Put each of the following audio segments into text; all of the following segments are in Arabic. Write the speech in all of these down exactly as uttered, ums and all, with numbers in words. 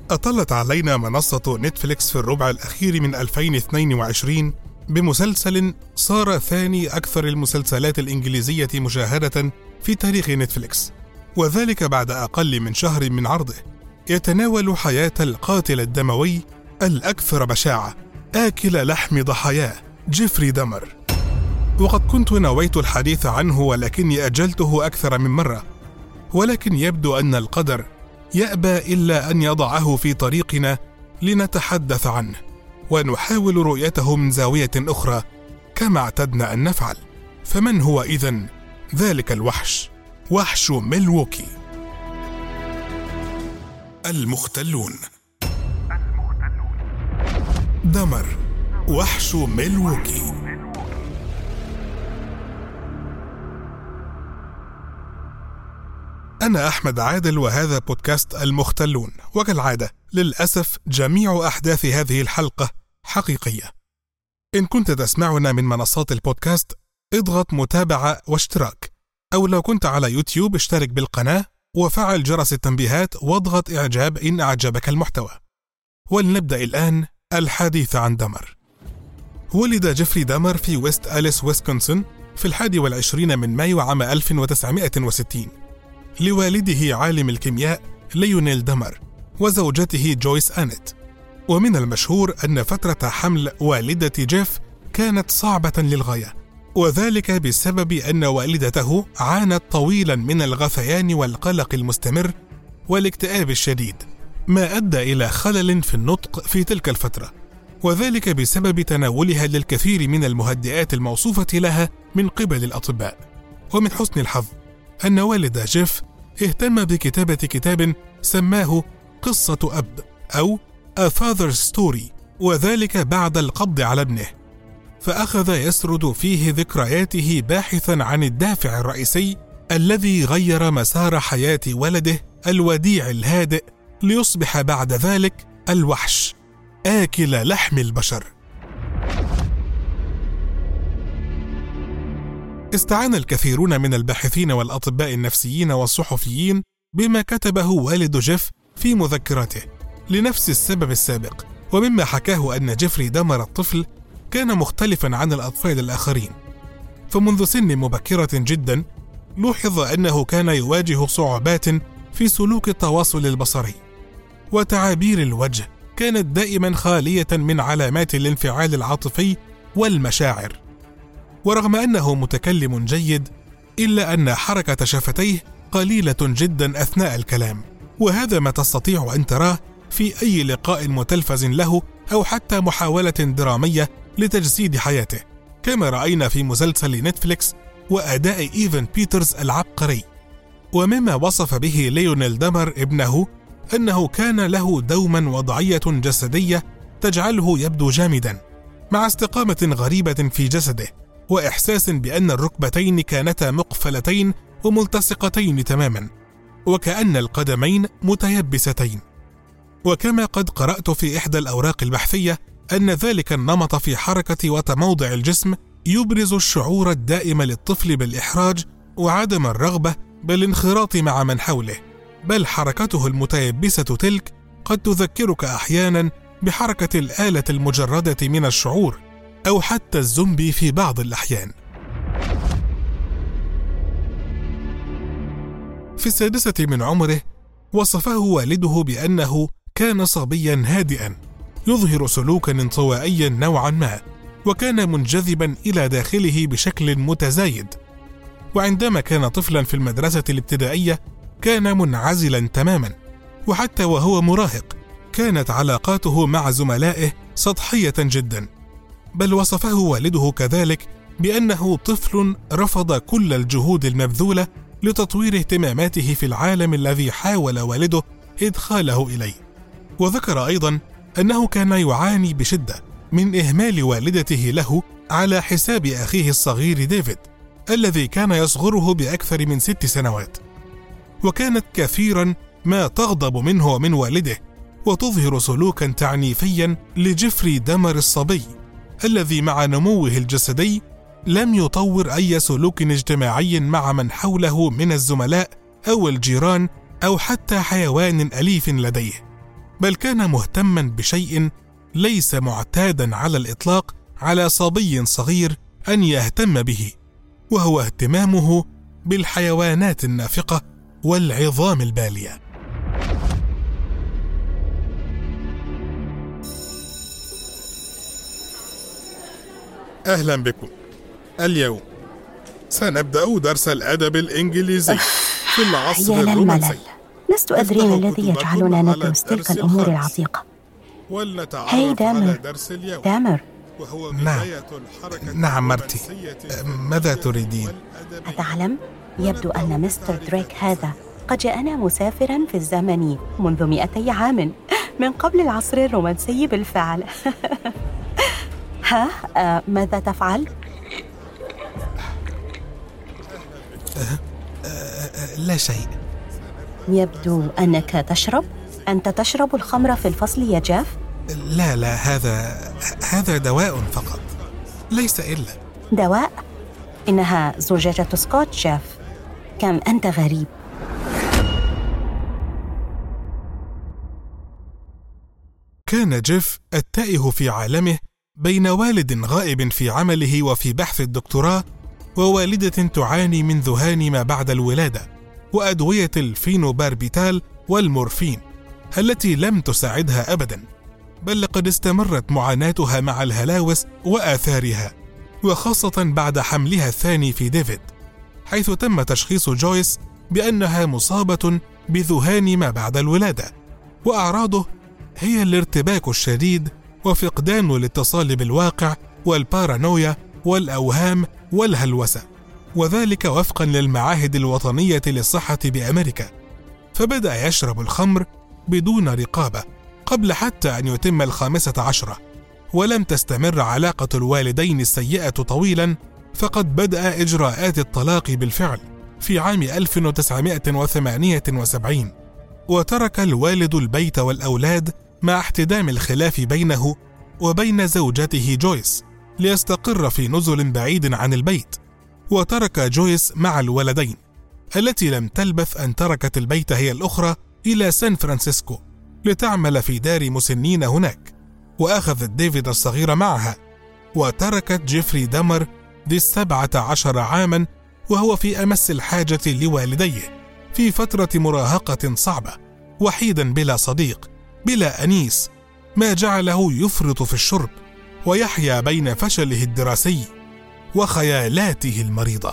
أطلت علينا منصة نتفليكس في الربع الأخير من ألفين واثنين وعشرين بمسلسل صار ثاني أكثر المسلسلات الإنجليزية مشاهدة في تاريخ نتفليكس، وذلك بعد أقل من شهر من عرضه. يتناول حياة القاتل الدموي الأكثر بشاعة آكل لحم ضحاياه جيفري دامر. وقد كنت نويت الحديث عنه ولكني أجلته أكثر من مرة، ولكن يبدو أن القدر يأبى إلا أن يضعه في طريقنا لنتحدث عنه ونحاول رؤيته من زاوية أخرى كما اعتدنا أن نفعل. فمن هو إذن ذلك الوحش؟ وحش ميلووكي. المختلون. دامر وحش ميلووكي. أنا أحمد عادل وهذا بودكاست المختلون، وكالعادة للأسف جميع أحداث هذه الحلقة حقيقية. إن كنت تسمعنا من منصات البودكاست اضغط متابعة واشتراك، أو لو كنت على يوتيوب اشترك بالقناة وفعل جرس التنبيهات واضغط إعجاب إن أعجبك المحتوى. ولنبدأ الآن الحديث عن دامر. ولد جيفري دامر في ويست أليس ويسكونسن في الحادي والعشرين من مايو عام ألف وتسعمائة وستين لوالده عالم الكيمياء ليونيل دامر وزوجته جويس آنت. ومن المشهور أن فترة حمل والدة جيف كانت صعبة للغاية، وذلك بسبب أن والدته عانت طويلا من الغثيان والقلق المستمر والاكتئاب الشديد، ما أدى إلى خلل في النطق في تلك الفترة، وذلك بسبب تناولها للكثير من المهدئات الموصوفة لها من قبل الأطباء. ومن حسن الحظ أن والد جيف اهتم بكتابة كتاب سماه قصة أب أو A Father's Story، وذلك بعد القبض على ابنه، فأخذ يسرد فيه ذكرياته باحثا عن الدافع الرئيسي الذي غير مسار حياة ولده الوديع الهادئ ليصبح بعد ذلك الوحش آكل لحم البشر. استعان الكثيرون من الباحثين والأطباء النفسيين والصحفيين بما كتبه والد جيف في مذكراته لنفس السبب السابق، ومما حكاه أن جيفري دامر الطفل كان مختلفا عن الأطفال الآخرين. فمنذ سن مبكرة جدا لوحظ أنه كان يواجه صعوبات في سلوك التواصل البصري، وتعابير الوجه كانت دائما خالية من علامات الانفعال العاطفي والمشاعر. ورغم أنه متكلم جيد إلا أن حركة شفتيه قليلة جدا أثناء الكلام، وهذا ما تستطيع أن تراه في أي لقاء متلفز له أو حتى محاولة درامية لتجسيد حياته، كما رأينا في مسلسل نتفليكس وأداء إيفان بيترز العبقري. ومما وصف به ليونيل دامر ابنه أنه كان له دوما وضعية جسدية تجعله يبدو جامدا، مع استقامة غريبة في جسده وإحساس بأن الركبتين كانتا مقفلتين وملتصقتين تماما، وكأن القدمين متيبستين. وكما قد قرأت في إحدى الأوراق البحثية أن ذلك النمط في حركة وتموضع الجسم يبرز الشعور الدائم للطفل بالإحراج وعدم الرغبة بالانخراط مع من حوله، بل حركته المتيبسة تلك قد تذكرك أحيانا بحركة الآلة المجردة من الشعور أو حتى الزومبي في بعض الأحيان. في السادسة من عمره وصفه والده بأنه كان صبيا هادئا يظهر سلوكا انطوائيا نوعا ما، وكان منجذبا إلى داخله بشكل متزايد. وعندما كان طفلا في المدرسة الابتدائية كان منعزلا تماما، وحتى وهو مراهق كانت علاقاته مع زملائه سطحية جدا. بل وصفه والده كذلك بأنه طفل رفض كل الجهود المبذولة لتطوير اهتماماته في العالم الذي حاول والده إدخاله إليه. وذكر أيضا أنه كان يعاني بشدة من إهمال والدته له على حساب أخيه الصغير ديفيد الذي كان يصغره بأكثر من ست سنوات، وكانت كثيرا ما تغضب منه ومن والده وتظهر سلوكا تعنيفيا لجيفري دامر الصبي الذي مع نموه الجسدي لم يطور أي سلوك اجتماعي مع من حوله من الزملاء أو الجيران أو حتى حيوان أليف لديه. بل كان مهتما بشيء ليس معتادا على الإطلاق على صبي صغير أن يهتم به، وهو اهتمامه بالحيوانات النافقة والعظام البالية. أهلا بكم. اليوم سنبدأ درس الأدب الإنجليزي في العصر الرومانسي. لست أدري ما الذي يجعلنا ندرس تلك الأمور العتيقة. هاي دامر. دامر. نعم نعم مرتي، ماذا تريدين؟ أتعلم؟ يبدو أن مستر دريك هذا قد جاءنا مسافرا في الزمن منذ مئتي عام من قبل العصر الرومانسي بالفعل. ها آه ماذا تفعل؟ أه أه لا شيء. يبدو أنك تشرب. أنت تشرب الخمر في الفصل يا جاف؟ لا لا، هذا هذا دواء فقط، ليس إلا دواء. إنها زجاجة سكوت جاف. كم أنت غريب. كان جيف التائه في عالمه بين والد غائب في عمله وفي بحث الدكتوراه، ووالدة تعاني من ذهان ما بعد الولادة، وأدوية الفينوباربيتال والمورفين التي لم تساعدها أبدا، بل لقد استمرت معاناتها مع الهلاوس وآثارها، وخاصة بعد حملها الثاني في ديفيد، حيث تم تشخيص جويس بأنها مصابة بذهان ما بعد الولادة، وأعراضه هي الارتباك الشديد وفقدان الاتصال بالواقع والبارانويا والأوهام والهلوسة، وذلك وفقا للمعاهد الوطنية للصحة بأمريكا. فبدأ يشرب الخمر بدون رقابة قبل حتى أن يتم الخامسة عشرة، ولم تستمر علاقة الوالدين السيئة طويلا، فقد بدأ إجراءات الطلاق بالفعل في عام ألف وتسعمائة وثمانية وسبعين، وترك الوالد البيت والأولاد مع احتدام الخلاف بينه وبين زوجته جويس ليستقر في نزل بعيد عن البيت. وترك جويس مع الولدين، التي لم تلبث أن تركت البيت هي الأخرى إلى سان فرانسيسكو لتعمل في دار مسنين هناك، وأخذت ديفيد الصغير معها، وتركت جيفري دامر ذي السبعة عشر عاما وهو في أمس الحاجة لوالديه في فترة مراهقة صعبة، وحيدا بلا صديق بلا أنيس، ما جعله يفرط في الشرب ويحيا بين فشله الدراسي وخيالاته المريضة.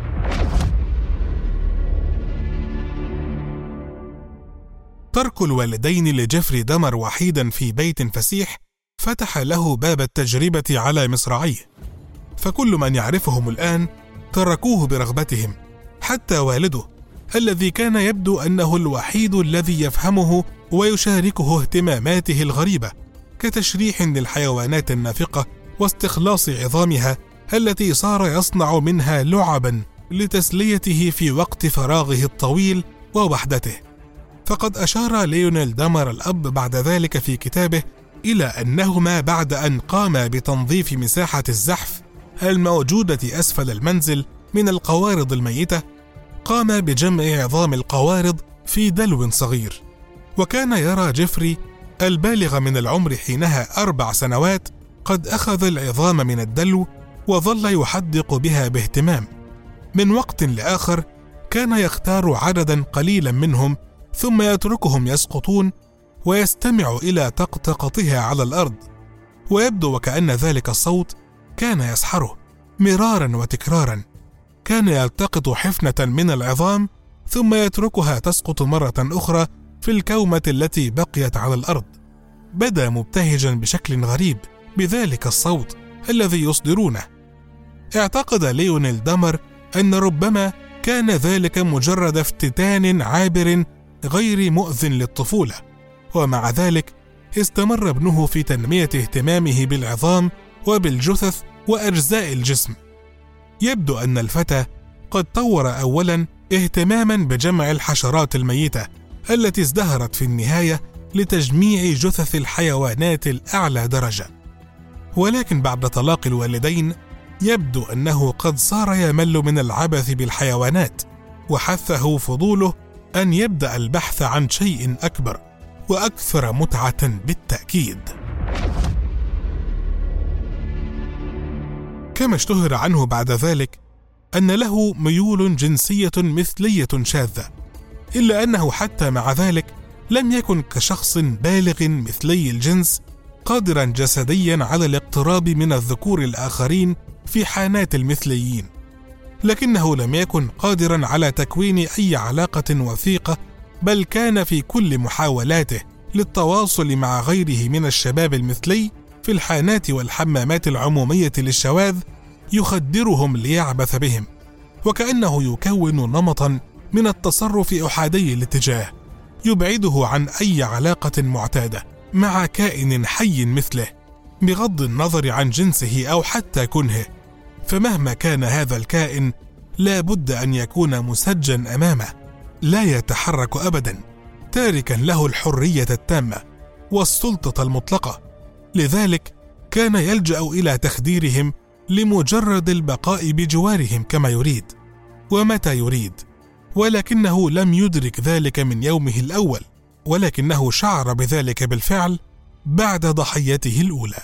ترك الوالدين لجيفري دامر وحيدا في بيت فسيح فتح له باب التجربة على مصراعيه، فكل من يعرفهم الآن تركوه برغبتهم، حتى والده الذي كان يبدو أنه الوحيد الذي يفهمه ويشاركه اهتماماته الغريبة، كتشريح للحيوانات النافقة واستخلاص عظامها التي صار يصنع منها لعبا لتسليته في وقت فراغه الطويل ووحدته. فقد أشار ليونيل دامر الأب بعد ذلك في كتابه إلى أنهما بعد أن قاما بتنظيف مساحة الزحف الموجودة أسفل المنزل من القوارض الميتة، قام بجمع عظام القوارض في دلو صغير. وكان يرى جيفري البالغ من العمر حينها أربع سنوات قد أخذ العظام من الدلو وظل يحدق بها باهتمام. من وقت لآخر كان يختار عددا قليلا منهم ثم يتركهم يسقطون ويستمع إلى طقطقتها على الأرض، ويبدو وكأن ذلك الصوت كان يسحره مرارا وتكرارا. كان يلتقط حفنة من العظام ثم يتركها تسقط مرة أخرى في الكومة التي بقيت على الأرض. بدا مبتهجا بشكل غريب بذلك الصوت الذي يصدرونه. اعتقد ليونيل دامر أن ربما كان ذلك مجرد افتتان عابر غير مؤذن للطفولة، ومع ذلك استمر ابنه في تنمية اهتمامه بالعظام وبالجثث وأجزاء الجسم. يبدو أن الفتى قد طور أولا اهتماما بجمع الحشرات الميتة التي ازدهرت في النهاية لتجميع جثث الحيوانات الأعلى درجة، ولكن بعد طلاق الوالدين يبدو أنه قد صار يمل من العبث بالحيوانات، وحثه فضوله أن يبدأ البحث عن شيء أكبر، وأكثر متعة بالتأكيد. كما اشتهر عنه بعد ذلك أن له ميول جنسية مثلية شاذة، إلا أنه حتى مع ذلك لم يكن كشخص بالغ مثلي الجنس قادرا جسديا على الاقتراب من الذكور الآخرين في حانات المثليين، لكنه لم يكن قادرا على تكوين أي علاقة وثيقة، بل كان في كل محاولاته للتواصل مع غيره من الشباب المثلي في الحانات والحمامات العمومية للشواذ يخدرهم ليعبث بهم، وكأنه يكون نمطا من التصرف أحادي الاتجاه يبعده عن أي علاقة معتادة مع كائن حي مثله، بغض النظر عن جنسه أو حتى كنهه، فمهما كان هذا الكائن لا بد أن يكون مسجا أمامه، لا يتحرك أبدا، تاركا له الحرية التامة والسلطة المطلقة. لذلك كان يلجأ إلى تخديرهم لمجرد البقاء بجوارهم كما يريد ومتى يريد، ولكنه لم يدرك ذلك من يومه الأول، ولكنه شعر بذلك بالفعل بعد ضحيته الأولى.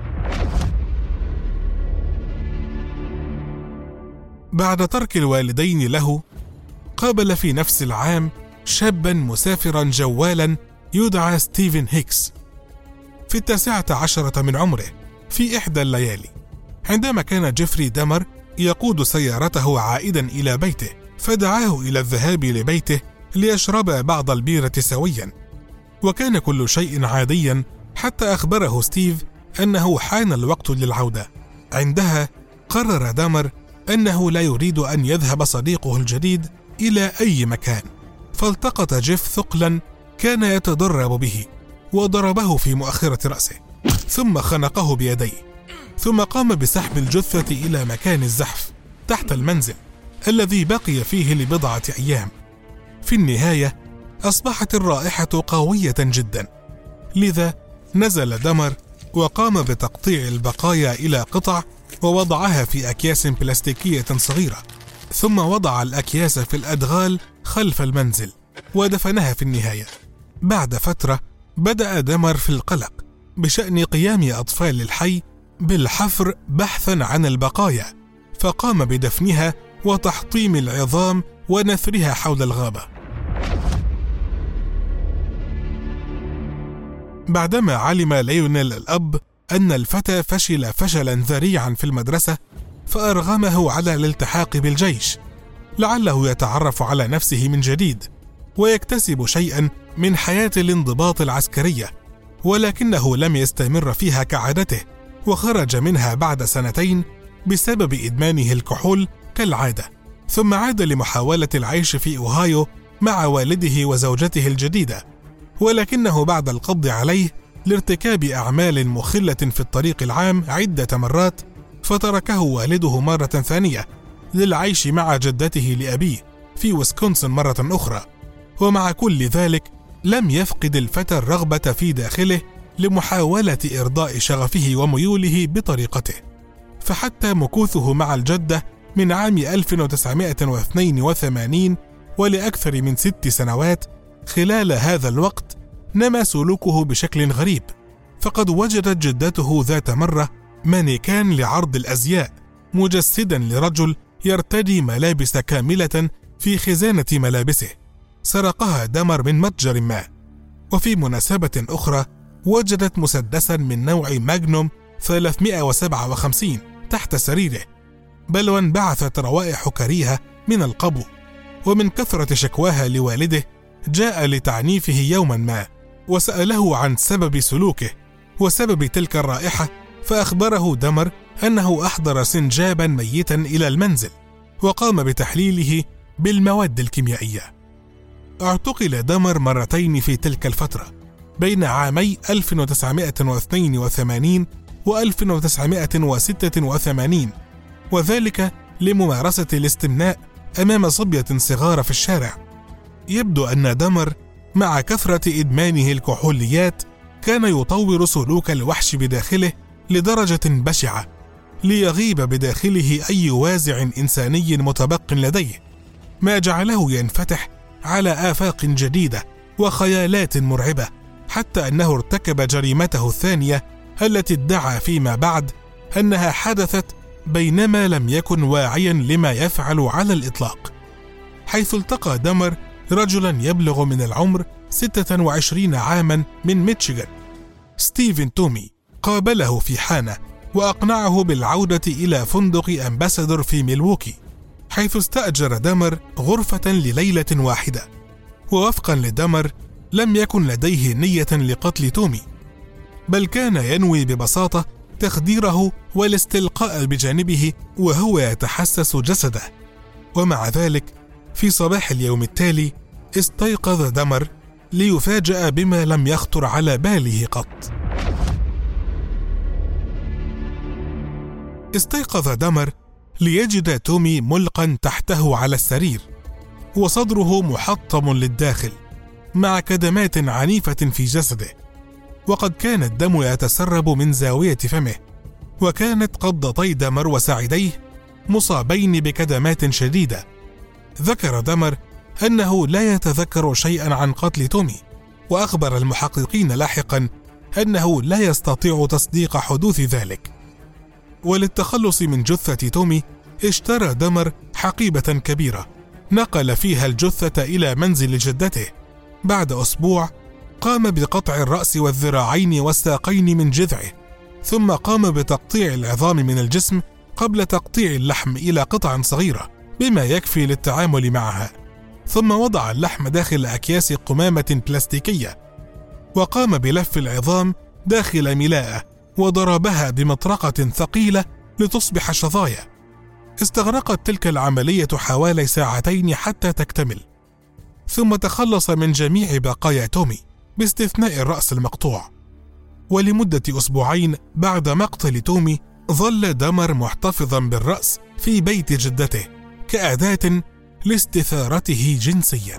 بعد ترك الوالدين له، قابل في نفس العام شابا مسافرا جوالا يدعى ستيفن هيكس في التاسعة عشرة من عمره في إحدى الليالي، عندما كان جيفري دامر يقود سيارته عائدا إلى بيته، فدعاه إلى الذهاب لبيته ليشربا بعض البيرة سويا، وكان كل شيء عاديا حتى أخبره ستيف أنه حان الوقت للعودة. عندها قرر دامر أنه لا يريد أن يذهب صديقه الجديد إلى أي مكان، فالتقط جيف ثقلا كان يتدرب به وضربه في مؤخرة رأسه، ثم خنقه بيديه، ثم قام بسحب الجثة إلى مكان الزحف تحت المنزل الذي بقي فيه لبضعة أيام. في النهاية أصبحت الرائحة قوية جدا، لذا نزل دامر وقام بتقطيع البقايا إلى قطع ووضعها في أكياس بلاستيكية صغيرة، ثم وضع الأكياس في الأدغال خلف المنزل ودفنها في النهاية. بعد فترة بدأ دامر في القلق بشأن قيام أطفال الحي بالحفر بحثا عن البقايا، فقام بدفنها وتحطيم العظام ونثرها حول الغابة. بعدما علم ليونيل الأب أن الفتى فشل فشلا ذريعا في المدرسة، فأرغمه على الالتحاق بالجيش لعله يتعرف على نفسه من جديد ويكتسب شيئا من حياة الانضباط العسكرية، ولكنه لم يستمر فيها كعادته، وخرج منها بعد سنتين بسبب إدمانه الكحول كالعادة، ثم عاد لمحاولة العيش في أوهايو مع والده وزوجته الجديدة، ولكنه بعد القبض عليه لارتكاب أعمال مخلة في الطريق العام عدة مرات، فتركه والده مرة ثانية للعيش مع جدته لأبيه في ويسكونسن مرة أخرى. ومع كل ذلك لم يفقد الفتى الرغبة في داخله لمحاولة إرضاء شغفه وميوله بطريقته، فحتى مكوثه مع الجدة من عام ألف وتسعمائة واثنين وثمانين ولأكثر من ست سنوات، خلال هذا الوقت نما سلوكه بشكل غريب، فقد وجدت جدته ذات مرة مانيكان لعرض الأزياء مجسدا لرجل يرتدي ملابس كاملة في خزانة ملابسه، سرقها دامر من متجر ما. وفي مناسبة أخرى وجدت مسدسا من نوع ماجنوم ثلاثمائة وسبعة وخمسين تحت سريره، بل وانبعثت روائح كريهة من القبو. ومن كثرة شكواها لوالده جاء لتعنيفه يوما ما وسأله عن سبب سلوكه وسبب تلك الرائحة، فأخبره دامر أنه أحضر سنجابا ميتا إلى المنزل وقام بتحليله بالمواد الكيميائية. اعتقل دامر مرتين في تلك الفترة بين عامي ألف وتسعمائة واثنين وثمانين و ألف وتسعمائة وستة وثمانين، وذلك لممارسة الاستمناء أمام صبية صغار في الشارع. يبدو أن دامر مع كثرة إدمانه الكحوليات كان يطور سلوك الوحش بداخله لدرجة بشعة ليغيب بداخله أي وازع إنساني متبق لديه، ما جعله ينفتح على آفاق جديدة وخيالات مرعبة حتى أنه ارتكب جريمته الثانية التي ادعى فيما بعد أنها حدثت بينما لم يكن واعيا لما يفعل على الإطلاق، حيث التقى دامر رجلا يبلغ من العمر ستة وعشرين عاما من ميشيغان، ستيفن تومي، قابله في حانة وأقنعه بالعودة إلى فندق أمباسادور في ميلووكي، حيث استأجر دامر غرفة لليلة واحدة. ووفقا لدامر لم يكن لديه نية لقتل تومي، بل كان ينوي ببساطة تخديره والاستلقاء بجانبه وهو يتحسس جسده. ومع ذلك في صباح اليوم التالي استيقظ دامر ليفاجأ بما لم يخطر على باله قط. استيقظ دامر ليجد تومي ملقا تحته على السرير وصدره محطم للداخل مع كدمات عنيفة في جسده، وقد كان الدم يتسرب من زاوية فمه، وكانت قبضتي دامر وساعديه مصابين بكدمات شديدة. ذكر دامر أنه لا يتذكر شيئا عن قتل تومي، وأخبر المحققين لاحقا أنه لا يستطيع تصديق حدوث ذلك. وللتخلص من جثة تومي اشترى دامر حقيبة كبيرة نقل فيها الجثة إلى منزل جدته. بعد أسبوع قام بقطع الرأس والذراعين والساقين من جذعه، ثم قام بتقطيع العظام من الجسم قبل تقطيع اللحم إلى قطع صغيرة بما يكفي للتعامل معها، ثم وضع اللحم داخل أكياس قمامة بلاستيكية، وقام بلف العظام داخل ملاءة وضربها بمطرقة ثقيلة لتصبح شظايا. استغرقت تلك العملية حوالي ساعتين حتى تكتمل، ثم تخلص من جميع بقايا تومي باستثناء الرأس المقطوع. ولمدة أسبوعين بعد مقتل تومي ظل دامر محتفظا بالرأس في بيت جدته كأداة لاستثارته جنسيا.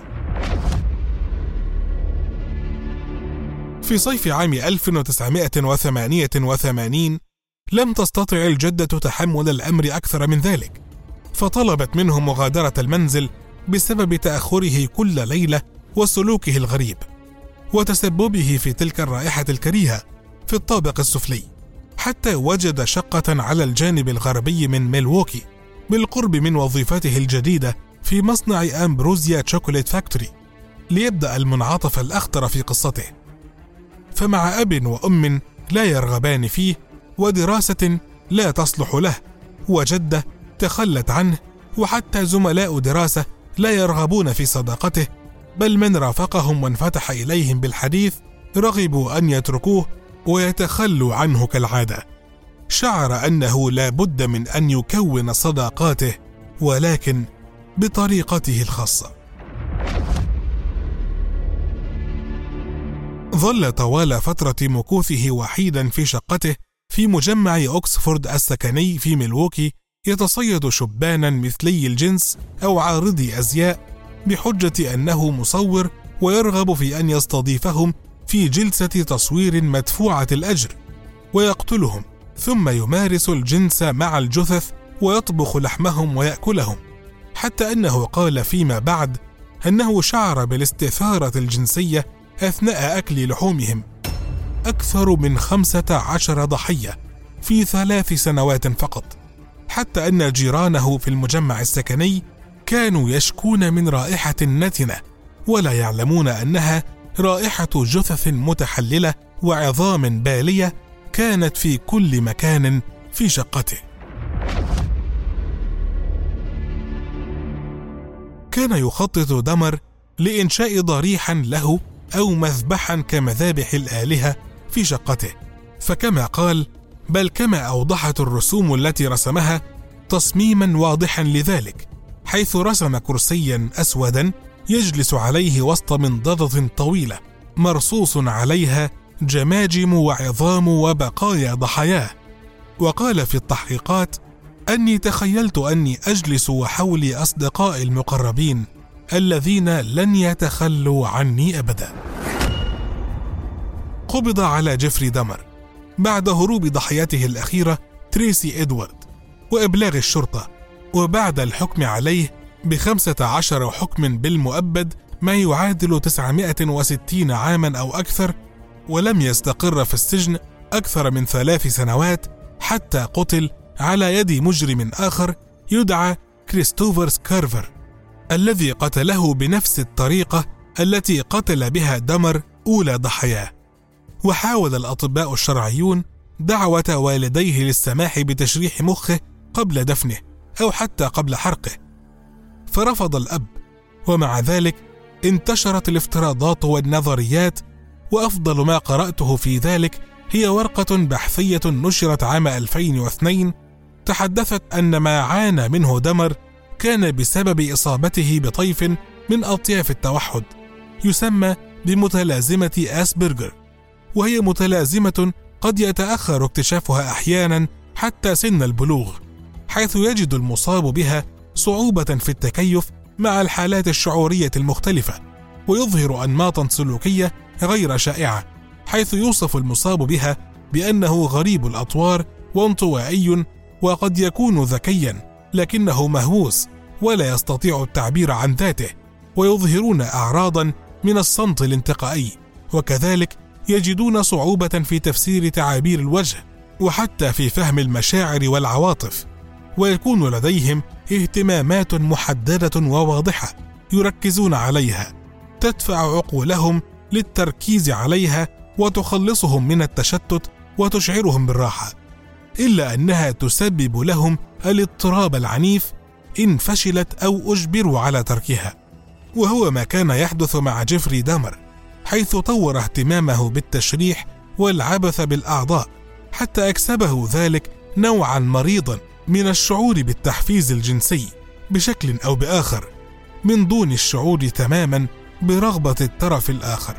في صيف عام ألف وتسعمائة وثمانية وثمانين لم تستطع الجدة تحمل الأمر أكثر من ذلك، فطلبت منه مغادرة المنزل بسبب تأخره كل ليلة وسلوكه الغريب وتسببه في تلك الرائحة الكريهة في الطابق السفلي، حتى وجد شقة على الجانب الغربي من ميلووكي بالقرب من وظيفته الجديدة في مصنع أمبروزيا شوكولات فاكتوري ليبدأ المنعطف الأخطر في قصته. فمع أب وأم لا يرغبان فيه، ودراسة لا تصلح له، وجدة تخلت عنه، وحتى زملاء دراسة لا يرغبون في صداقته، بل من رافقهم وانفتح إليهم بالحديث رغبوا أن يتركوه ويتخلوا عنه كالعادة. شعر أنه لا بد من أن يكون صداقاته، ولكن بطريقته الخاصة. ظل طوال فترة مكوثه وحيدا في شقته في مجمع أوكسفورد السكني في ميلووكي يتصيد شبانا مثلي الجنس أو عارضي أزياء بحجة أنه مصور ويرغب في أن يستضيفهم في جلسة تصوير مدفوعة الأجر، ويقتلهم ثم يمارس الجنس مع الجثث ويطبخ لحمهم ويأكلهم، حتى أنه قال فيما بعد أنه شعر بالاستثارة الجنسية أثناء أكل لحومهم. أكثر من خمسة عشر ضحية في ثلاث سنوات فقط، حتى أن جيرانه في المجمع السكني كانوا يشكون من رائحة نتنة ولا يعلمون أنها رائحة جثث متحللة وعظام بالية كانت في كل مكان في شقته. كان يخطط دامر لإنشاء ضريحا له أو مذبحا كمذابح الآلهة في شقته، فكما قال بل كما أوضحت الرسوم التي رسمها تصميما واضحا لذلك، حيث رسم كرسيا أسودا يجلس عليه وسط منضدة طويلة مرصوص عليها جماجم وعظام وبقايا ضحاياه. وقال في التحقيقات أني تخيلت أني أجلس وحولي أصدقائي المقربين الذين لن يتخلوا عني أبدا. قبض على جيفري دامر بعد هروب ضحيته الأخيرة تريسي إدوارد وإبلاغ الشرطة، وبعد الحكم عليه بخمسة عشر حكم بالمؤبد ما يعادل تسعمائة وستين عاما أو أكثر ولم يستقر في السجن أكثر من ثلاث سنوات حتى قتل على يد مجرم آخر يدعى كريستوفر سكارفر، الذي قتله بنفس الطريقة التي قتل بها دمر أولى ضحاياه. وحاول الأطباء الشرعيون دعوة والديه للسماح بتشريح مخه قبل دفنه أو حتى قبل حرقه، فرفض الأب. ومع ذلك انتشرت الافتراضات والنظريات، وأفضل ما قرأته في ذلك هي ورقة بحثية نشرت عام ألفين واثنين تحدثت أن ما عانى منه دمر كان بسبب إصابته بطيف من أطياف التوحد يسمى بمتلازمة أسبرجر، وهي متلازمة قد يتأخر اكتشافها أحيانا حتى سن البلوغ، حيث يجد المصاب بها صعوبة في التكيف مع الحالات الشعورية المختلفة، ويظهر أنماطا سلوكية غير شائعة، حيث يوصف المصاب بها بأنه غريب الأطوار وانطوائي، وقد يكون ذكيا لكنه مهووس ولا يستطيع التعبير عن ذاته، ويظهرون أعراضا من الصمت الانتقائي، وكذلك يجدون صعوبة في تفسير تعابير الوجه وحتى في فهم المشاعر والعواطف، ويكون لديهم اهتمامات محددة وواضحة يركزون عليها تدفع عقولهم للتركيز عليها وتخلصهم من التشتت وتشعرهم بالراحة، إلا أنها تسبب لهم الاضطراب العنيف إن فشلت أو أجبروا على تركها، وهو ما كان يحدث مع جيفري دامر، حيث طور اهتمامه بالتشريح والعبث بالأعضاء حتى أكسبه ذلك نوعا مريضا من الشعور بالتحفيز الجنسي بشكل أو بآخر، من دون الشعور تماما برغبة الطرف الآخر.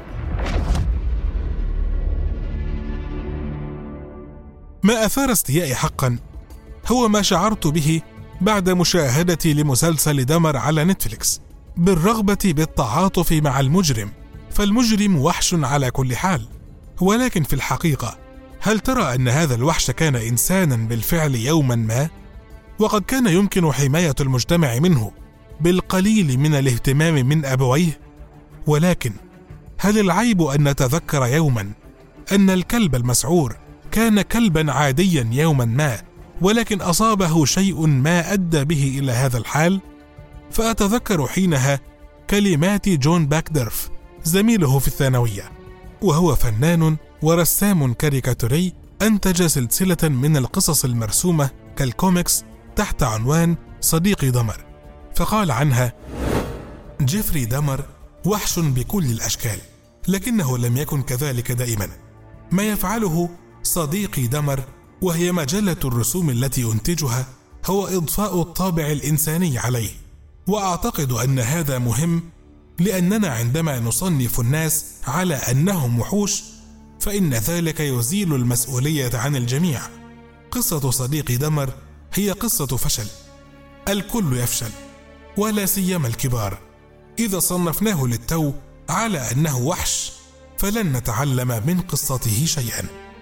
ما أثار استيائي حقا هو ما شعرت به بعد مشاهدتي لمسلسل دمر على نتفليكس، بالرغبة بالتعاطف مع المجرم، فالمجرم وحش على كل حال، ولكن في الحقيقة هل ترى أن هذا الوحش كان إنسانا بالفعل يوما ما؟ وقد كان يمكن حماية المجتمع منه بالقليل من الاهتمام من أبويه، ولكن هل العيب أن نتذكر يوما أن الكلب المسعور كان كلبا عاديا يوما ما، ولكن أصابه شيء ما أدى به إلى هذا الحال؟ فأتذكر حينها كلمات جون باكدرف زميله في الثانوية، وهو فنان ورسام كاريكاتوري أنتج سلسلة من القصص المرسومة كالكوميكس تحت عنوان صديقي دمر، فقال عنها: جيفري دمر وحش بكل الأشكال، لكنه لم يكن كذلك دائما. ما يفعله صديقي دمر وهي مجلة الرسوم التي ينتجها هو إضفاء الطابع الإنساني عليه، وأعتقد أن هذا مهم، لأننا عندما نصنف الناس على أنهم وحوش فإن ذلك يزيل المسؤولية عن الجميع. قصة صديقي دمر هي قصة فشل، الكل يفشل ولا سيما الكبار. إذا صنفناه للتو على أنه وحش فلن نتعلم من قصته شيئا.